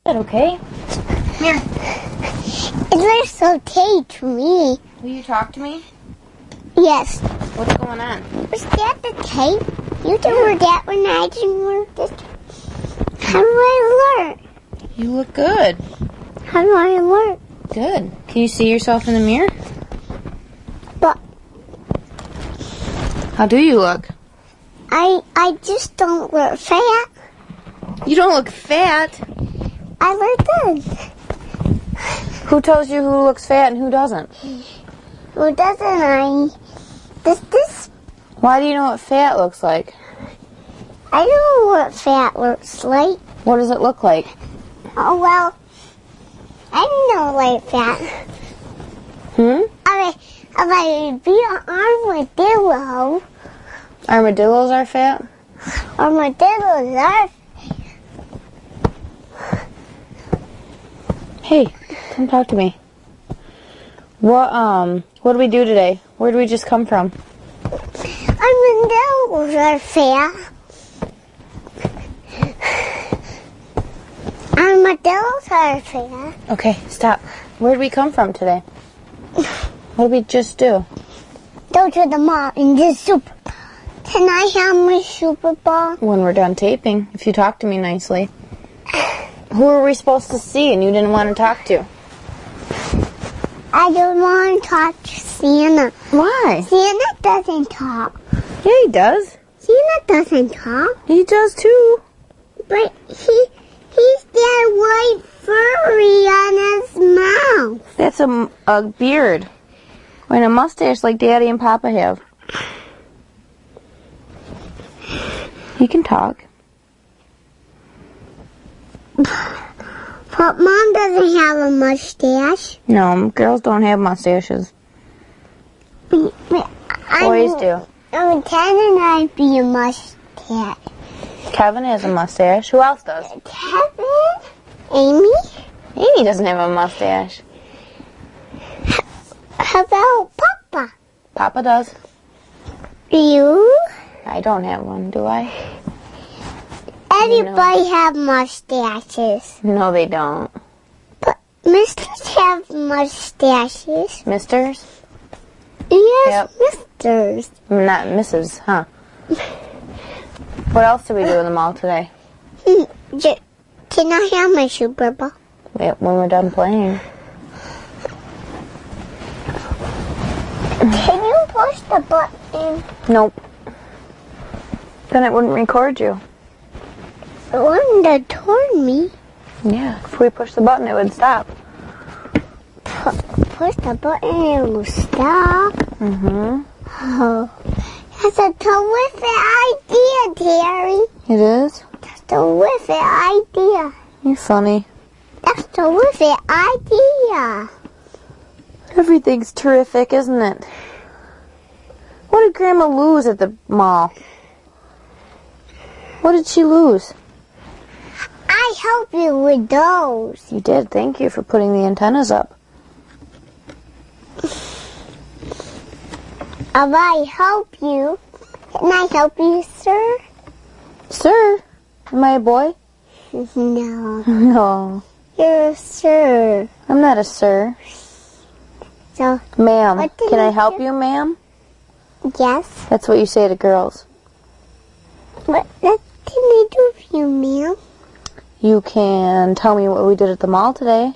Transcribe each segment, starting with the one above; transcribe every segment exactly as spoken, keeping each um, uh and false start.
that okay? Come here. It looks okay to me. Will you talk to me? Yes. What's going on? Was that the tape? You didn't work that when I didn't work this. How do I learn? You look good. How do I learn? Good. Can you see yourself in the mirror? But How do you look? I I just don't look fat. You don't look fat. I look good. Who tells you who looks fat and who doesn't? Who doesn't I? Does this? Why do you know what fat looks like? I don't know what fat looks like. What does it look like? Oh well, I don't know like fat. Hmm? I mean, if I be an armadillo, Armadillos are fat? armadillos are. Hey, come talk to me. What um what do we do today? Where do we just come from? Armadillos are fat. Armadillos are fat. Okay, stop. Where did we come from today? What did we just do? Go to the mall and get super. Can I have my Super Bowl? When we're done taping, if you talk to me nicely. Who were we supposed to see and you didn't want to talk to? I don't want to talk to Santa. Why? Santa doesn't talk. Yeah, he does. Santa doesn't talk. He does too. But he he's that white furry on his mouth. That's a, a beard. And a mustache like Daddy and Papa have. He can talk. But Mom doesn't have a mustache. No, girls don't have mustaches. But, but Boys I'm, do. I'm ten and I be a mustache. Kevin has a mustache. Who else does? Kevin? Amy? Amy doesn't have a mustache. How about Papa? Papa does. You? I don't have one, do I? Everybody have mustaches. No, they don't. But misters have mustaches. Misters? Yes, Yep. misters. Not Missus, huh? What else did we do in the mall today? Hmm, j- Can I have my Super Bowl? Wait, when we're done playing. Can you push the button? Nope. Then it wouldn't record you. The one that torn me. Yeah, if we push the button, it would stop. Pu- push the button and it will stop. Mm-hmm. Oh, that's a terrific idea, Terry. It is? That's a terrific idea. You're funny. That's a terrific idea. Everything's terrific, isn't it? What did Grandma lose at the mall? What did she lose? I help you with those. You did. Thank you for putting the antennas up. If I help you, can I help you, sir? Sir? Am I a boy? No. No. You're a sir. I'm not a sir. So, Ma'am. What did Can I you help do? you, ma'am? yes. That's what you say to girls. What, what can I do for you, ma'am? You can tell me what we did at the mall today.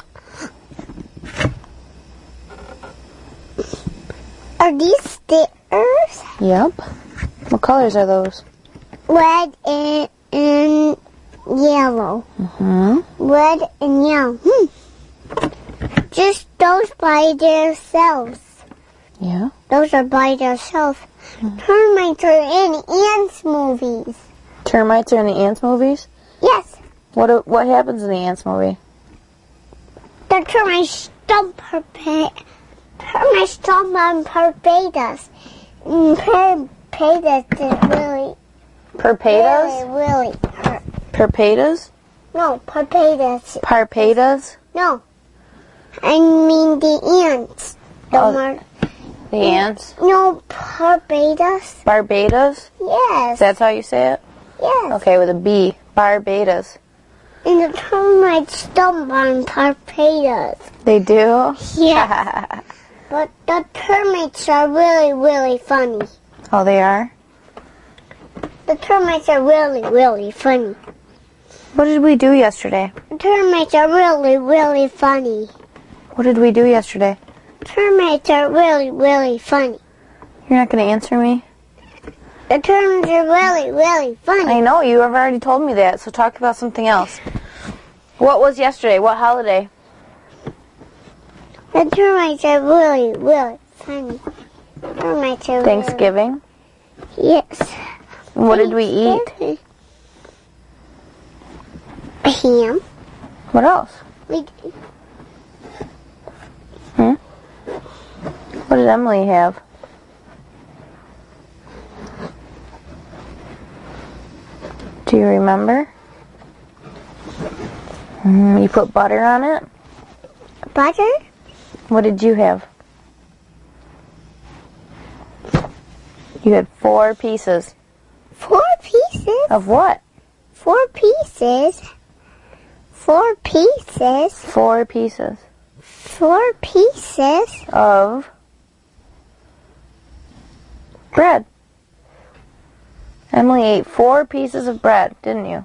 Are these stickers? Yep. What colors are those? Red and, and yellow. Mm-hmm. Red and yellow. Hmm. Just those by themselves. Yeah. Those are by themselves. Termites are in ants movies. Termites are in the Ants movies? Yes. What what happens in the Ants movie? The termites stomp her pa- termites stomp on Barbados. Mm, Barbados is really, Perpetas? really, really hurt. Perpetas? No, Barbados. Parpetas? No. I mean the ants. The Oh. mar- The ants? No, Barbados. Barbados? Yes. That's how you say it? yes. Okay, with a B. Barbados. And the termites stomp on torpedoes. They do? Yeah. But the termites are really, really funny. Oh, they are? The termites are really, really funny. What did we do yesterday? The termites are really, really funny. What did we do yesterday? Termites are really, really funny. You're not going to answer me? The termites are really, really funny. I know, you have already told me that, so talk about something else. What was yesterday? What holiday? The termites are really, really funny. Termites are Thanksgiving? Really... Yes. What did we eat? A ham. What else? We Hmm? What did Emily have? Do you remember? Mm, you put butter on it? Butter? What did you have? You had four pieces. Four pieces? Of what? Four pieces? Four pieces? Four pieces. Four pieces? Of bread. Emily ate four pieces of bread, didn't you?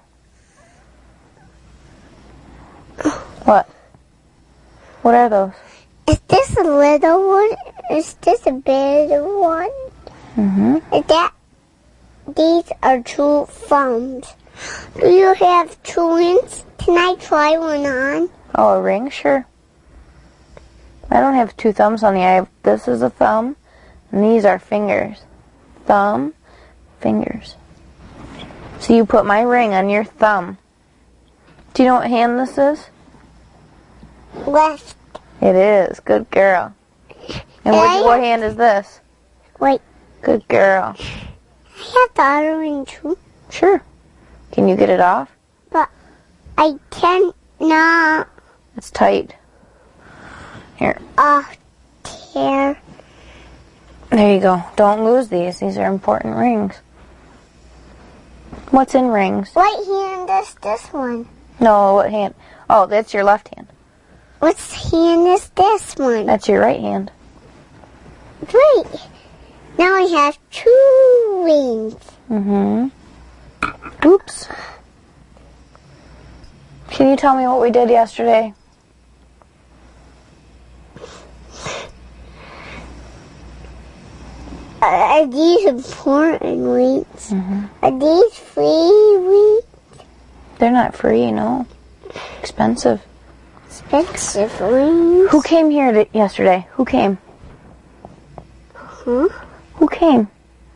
What? What are those? Is this a little one? Is this a big one? Mm-hmm. Is that? These are two thumbs. Do you have twins? Can I try one on? Oh, a ring? Sure. I don't have two thumbs on the eye. This is a thumb, and these are fingers. Thumb, fingers. So you put my ring on your thumb. Do you know what hand this is? Left. It is. Good girl. And what, what hand is this? Wait. Good girl. I have the other ring too. Sure. Can you get it off? But I cannot. It's tight. Here. Oh, tear. There you go. Don't lose these. These are important rings. What's in rings? What hand is this one? No, what hand? Oh, that's your left hand. What hand is this one? That's your right hand. Wait. Now I have two rings. Mm-hmm. Oops. Can you tell me what we did yesterday? Are these important rings? Mm-hmm. Are these free rings? They're not free, no. Expensive. Expensive rings? Who came here to, yesterday? Who came? Huh? Who came?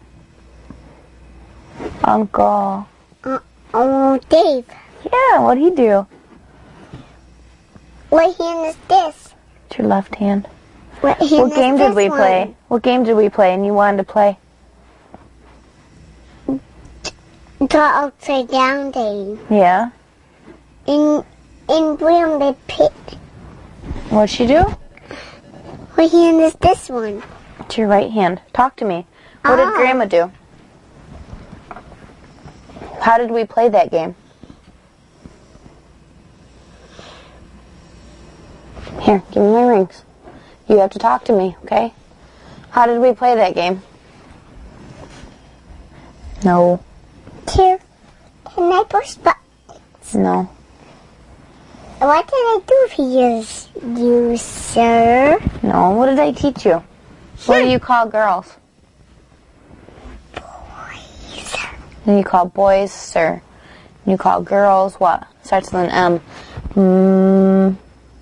Uncle. Uh, oh, Dave. Yeah, what'd he do? What hand is this? It's your left hand. What, hand What is game did this we one? play? What game did we play and you wanted to play? The upside down game. Yeah. In in Bram the pit. What'd she do? What hand is this one? It's your right hand. Talk to me. What did Ah. Grandma do? How did we play that game? Here, give me my rings. You have to talk to me, okay? How did we play that game? No. Here. Can I push buttons? No. What did I do for you, you, sir? No. What did I teach you? What do you call girls? Boys. And you call boys, sir. And you call girls what? Starts with an M. Mm,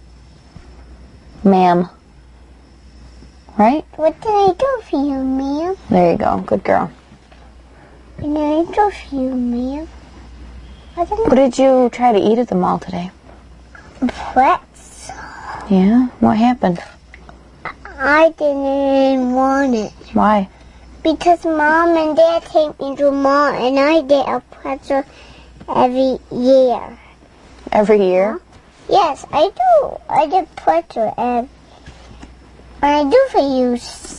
ma'am. Right? What did I do for you, ma'am? There you go. Good girl. What did I do for you, ma'am? What did What did you try to eat at the mall today? I pretzel? Yeah? What happened? I didn't want it. Why? Because Mom and Dad take me to the mall and I get a pretzel every year. Every year? Yes, I do. I get pretzel every... And I do for you.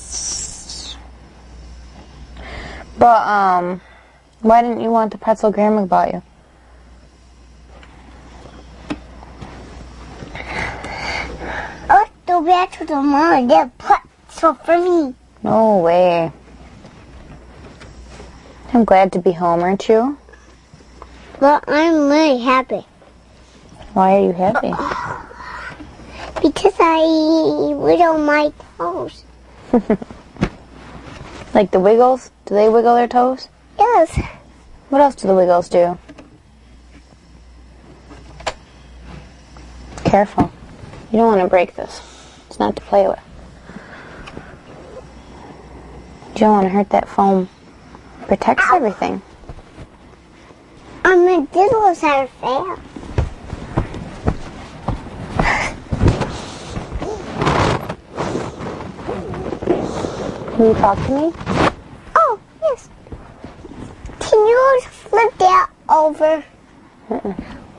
But, um, why didn't you want the pretzel Grandma bought you? go back to the mall and get pretzel for me. No way. I'm glad to be home, aren't you? But I'm really happy. Why are you happy? Because I wiggle my toes. Like the Wiggles? Do they wiggle their toes? Yes. What else do the Wiggles do? Careful. You don't want to break this. It's not to play with. You don't want to hurt that foam. It protects everything. Um, the diddles are fair. Will you talk to me? Oh, yes. Can you flip that over? Uh-uh.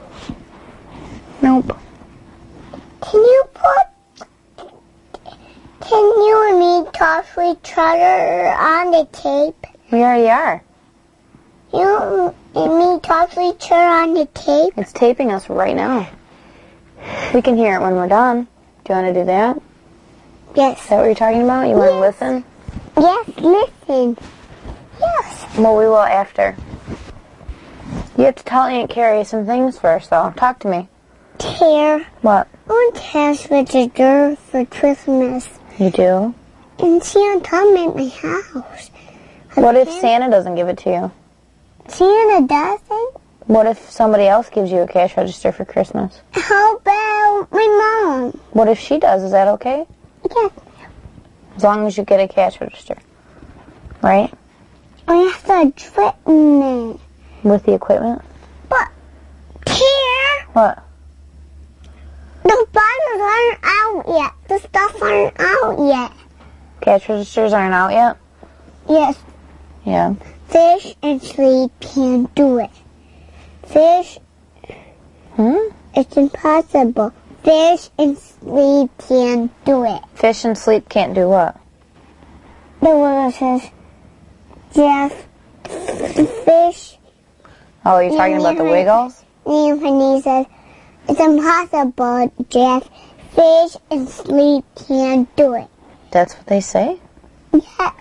Nope. Can you put... Can you and me talk to each other on the tape? We already are. You and me talk to each other on the tape? It's taping us right now. We can hear it when we're done. Do you want to do that? Is Yes. that what you're talking about? You want to Yes. listen? Yes, listen. Yes. Well, we will after. You have to tell Aunt Carrie some things first, though. Talk to me. Here. What? I want to ask what to do for Christmas. You do? And Santa come at my house. What if Santa doesn't give it to you? Santa doesn't? What if somebody else gives you a cash register for Christmas? How about my mom? What if she does? Is that okay? Yeah. As long as you get a cash register. Right? I have to threaten it. With the equipment? But here, What? the bottles aren't out yet. The stuff aren't out yet. Cash registers aren't out yet? Yes, Yeah. fish and sleep can't do it. Fish, Hmm? it's impossible. Fish and sleep can't do it. Fish and sleep can't do what? The one says, Jeff, fish, Oh, you're talking about the Wiggles? and when he says, it's impossible, Jeff. Fish and sleep can't do it. That's what they say? Yes.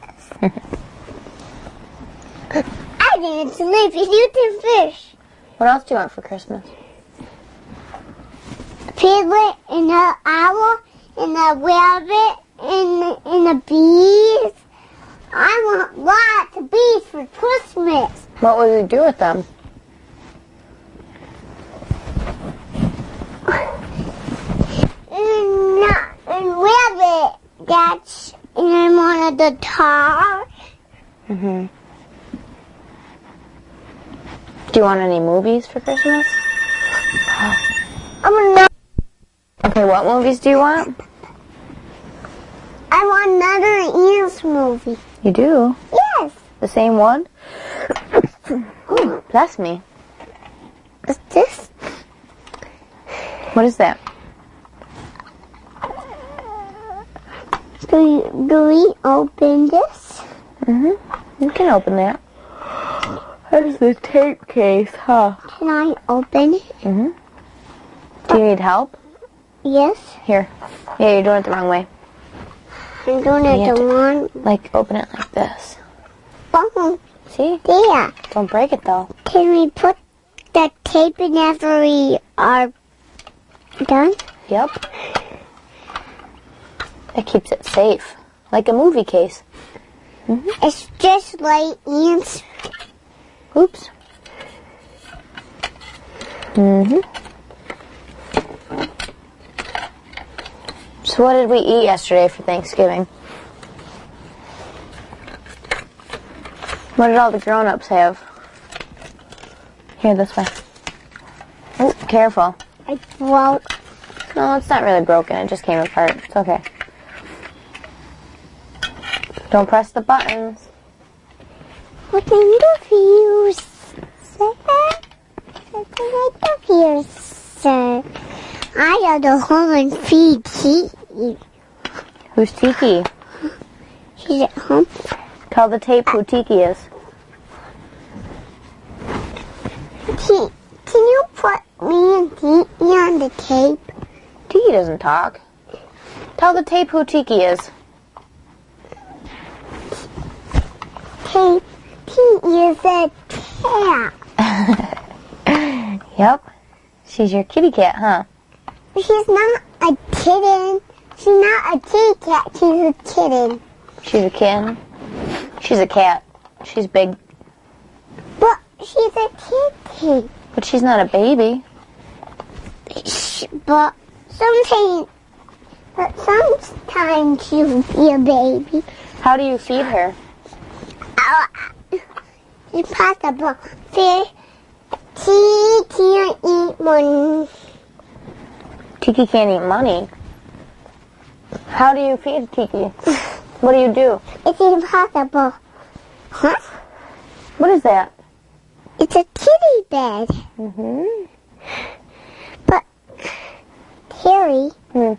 I didn't sleep and you did fish. What else do you want for Christmas? A piglet and an owl and a rabbit and, and a bees. I want lots of bees for Christmas. What would we do with them? And, uh, and rabbit, that's, and I wanted the tar. Mm-hmm. Do you want any movies for Christmas? I'm not, Okay, what movies do you want? I want another Ants movie. You do? Yes. The same one? Ooh, bless me. Is this? What is that? Do, you, do we open this? Mm-hmm. You can open that. That's the tape case, huh? Can I open it? Mm-hmm. Do you need help? Yes. Here. Yeah, you're doing it the wrong way. I'm doing it You the have one. Like, open it like this. Oh, See? there. Don't break it, though. Can we put the tape in after we are done? Yep. That keeps it safe. Like a movie case. Mm-hmm. It's just like ants. Oops. Mm-hmm. So what did we eat yesterday for Thanksgiving? What did all the grown-ups have? Here, this way. Oh, careful. I broke. No, it's not really broken. It just came apart. It's okay. Don't press the buttons. What kind of you, sir? What kind of you, sir? I got to home and feed Tiki. Who's Tiki? She's at home. Tell the tape who Tiki is. T, can you put me and Tiki on the tape? Tiki doesn't talk. Tell the tape who Tiki is. Tiki is a cat. Yep. She's your kitty cat, huh? She's not a kitten. She's not a kitty cat. She's a kitten. She's a kitten. She's a cat. She's big. But she's a kitty. But she's not a baby. Sh- But sometimes, but sometimes she'll be a baby. How do you feed her? Oh, it's possible. She, she can't eat one. Tiki can't eat money. How do you feed Tiki? What do you do? It's impossible. Huh? What is that? It's a kitty bed. Mm-hmm. But, Terry, Hmm.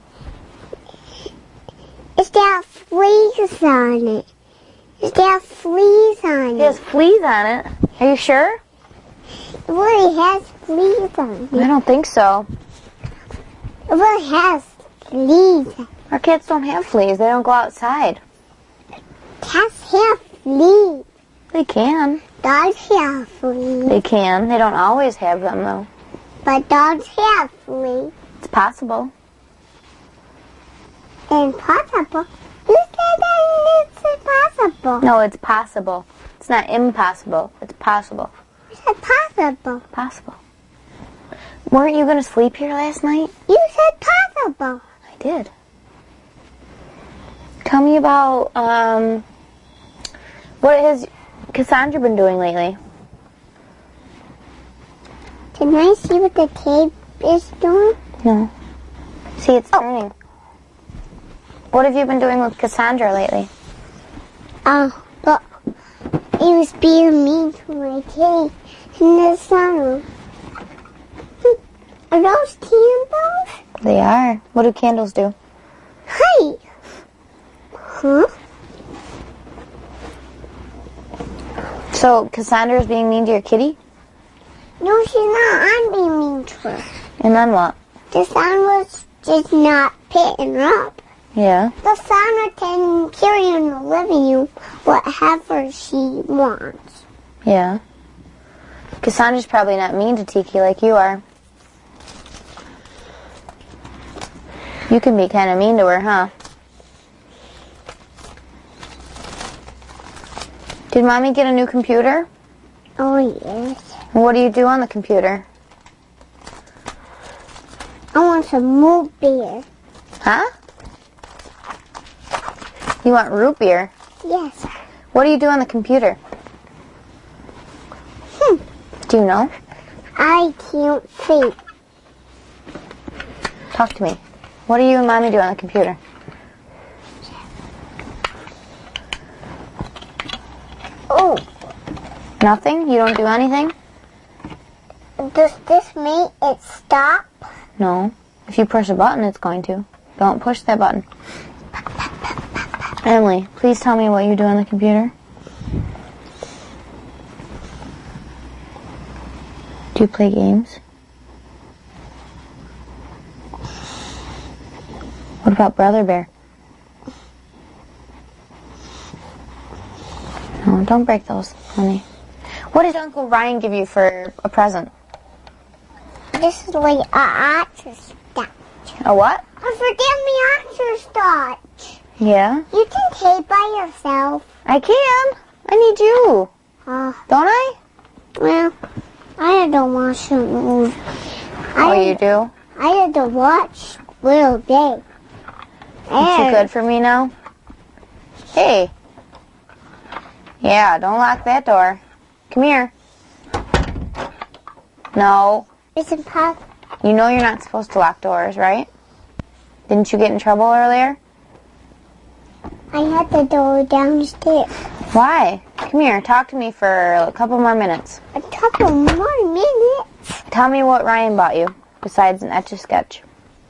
is there fleas on it? Is there fleas on It has it? fleas on it. Are you sure? It really has fleas on I it. don't think so. It really has fleas. Our cats don't have fleas. They don't go outside. Cats have fleas. They can. Dogs have fleas. They can. They don't always have them, though. But dogs have fleas. It's possible. Impossible. You said that it's impossible. No, it's possible. It's not impossible. It's possible. You said possible. Possible. Weren't you going to sleep here last night? You said possible. I did. Tell me about, um, what has Cassandra been doing lately? Can I see what the tape is doing? No. See, it's turning. What have you been doing with Cassandra lately? Oh, but he was being mean to my kitty in the sunroom. Are those candles? They are. What do candles do? Hey! Huh? So, Cassandra's being mean to your kitty? No, she's not. I'm being mean to her. And then what? The sun was just not picking her up. Yeah. The sun can carry in the living room whatever she wants. Yeah. Cassandra's probably not mean to Tiki like you are. You can be kind of mean to her, huh? Did Mommy get a new computer? Oh, yes. What do you do on the computer? I want some more beer. Huh? You want root beer? Yes. What do you do on the computer? Hmm. Do you know? I can't think. Talk to me. What do you and Mommy do on the computer? Oh, Nothing? You don't do anything? does this make it stop? No. If you push a button, it's going to. Don't push that button. Emily, please tell me what you do on the computer. Do you play games? What about Brother Bear? No, don't break those, honey. What did Uncle Ryan give you for a present? This is like a otter start. A what? I forget me otter start. Yeah? You can tape by yourself. I can. I need you. Uh, Don't I? well, I had to watch the movie. Oh, I you do? I had to watch Little Day. You too good for me now? Hey. Yeah, don't lock that door. Come here. No. It's impossible. You know you're not supposed to lock doors, right? Didn't you get in trouble earlier? I had to go downstairs. Why? Come here. Talk to me for a couple more minutes. A couple more minutes. Tell me what Ryan bought you, besides an Etch-a-Sketch.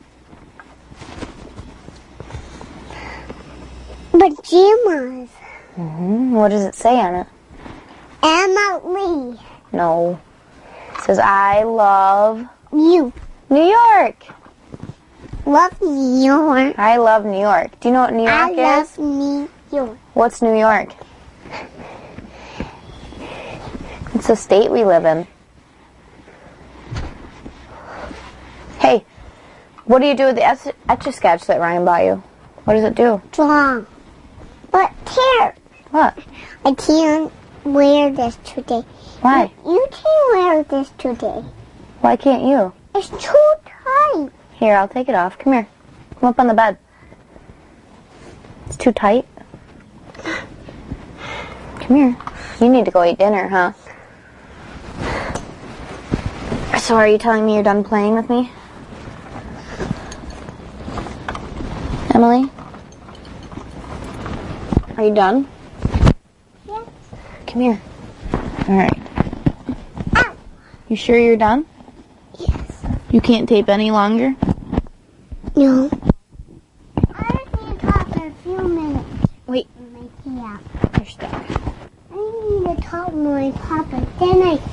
Pajamas. Mm-hmm. What does it say on it? Emily. No. It says, I love You. New York. love New York. I love New York. Do you know what New York I is? love New York. What's New York? It's the state we live in. Hey, what do you do with the etch- Etch-a-Sketch that Ryan bought you? What does it do? Draw. But here, What? I can't wear this today. Why? You can wear this today. Why can't you? It's too tight. Here, I'll take it off. Come here. Come up on the bed. It's too tight. Come here. You need to go eat dinner, huh? So are you telling me you're done playing with me? Emily? Are you done? Yes. Come here. Alright. Ow. You sure you're done? Yes. You can't tape any longer? No. I just need to talk for a few minutes. Wait. And make it out. You're stuck. I need to talk to my papa. Then I...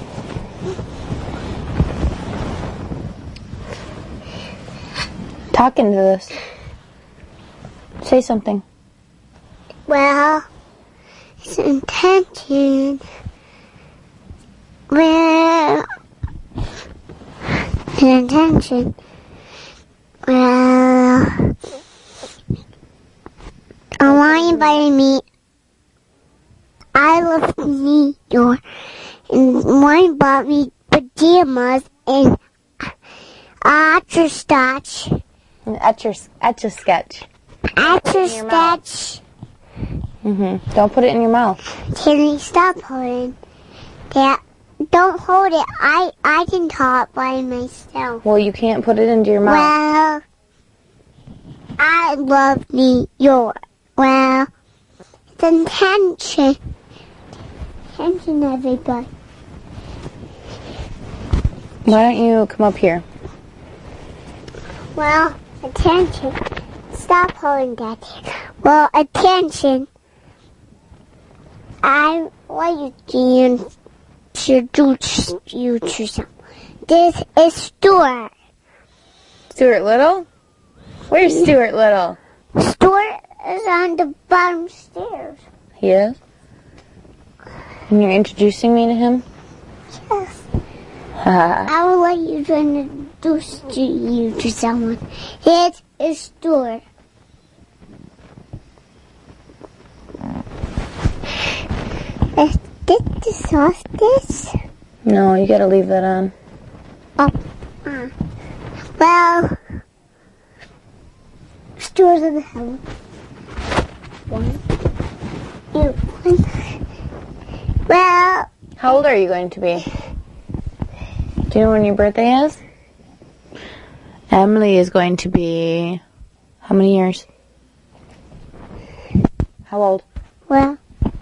Talk into this. Say something. Well, it's intention. Well, it's intention. Well, I want you by me. I love New York, and one bought me pajamas and Etch-a-Sketch. Etch your Etch-a-Sketch. Etch-a-Sketch. Mm-hmm. Don't put it in your mouth. Can you stop holding that? Don't hold it. I, I can talk by myself. Well, you can't put it into your mouth. Well, I love New York. Well, it's intention. Attention, everybody. Why don't you come up here? Well, attention. Stop holding that. Well, attention. I want you to introduce you to some. This is Stuart. Stuart Little? Where's Stuart Little? Stuart is on the bottom stairs. He is? And you're introducing me to him? Yes. I would like you to introduce to you to someone. This is Stuart. Is this the sauce dish? No, you gotta leave that on. Oh. Uh. Well, Stuart's in the house. One, two, one. Well, How old are you going to be? Do you know when your birthday is? Emily is going to be... How many years? How old? well,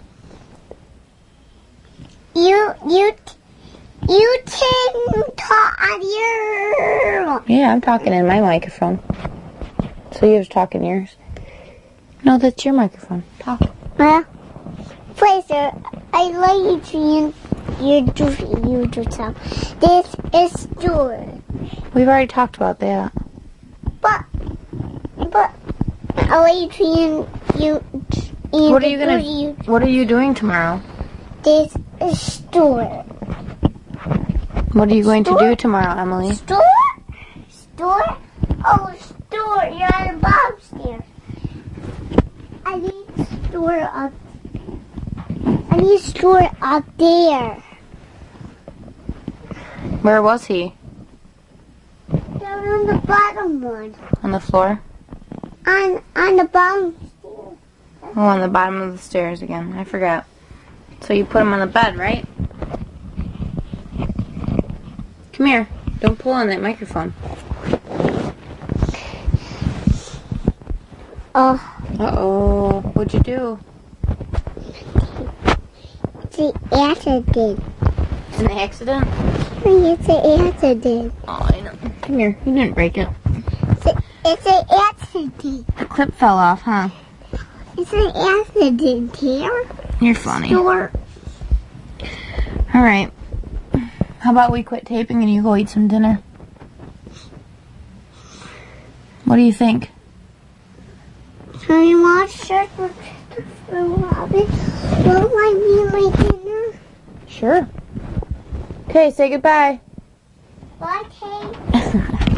you, you, you can talk on your... Yeah, I'm talking in my microphone. So you have to talk in yours. No, that's your microphone. Talk. Well, Fraser, I'd like you to introduce you to some. This is Stuart. We've already talked about that. But, but, I'd like you to you. What are you gonna? You. What are you doing tomorrow? This is Stuart. What are you going to do Stuart? tomorrow, Emily? Stuart? Stuart? Oh, Stuart, you're on the bottom stairs. I need Stuart up. I need Stuart up there. Where was he? Down on the bottom one. On the floor? On on the bottom stairs. Oh, on the bottom of the stairs again. I forgot. So you put him on the bed, right? Come here. Don't pull on that microphone. Oh, Uh-oh. What'd you do? it's an accident. It's an accident? It's an accident. Oh, I know. Come here. You didn't break it. It's, a, it's an accident. The clip fell off, huh? It's an accident here. You're funny. Stuart. All right. How about we quit taping and you go eat some dinner? What do you think? Can we watch Shepherd Christopher Robin? Will I be my dinner? Sure. Okay, say goodbye. Bye, Kate.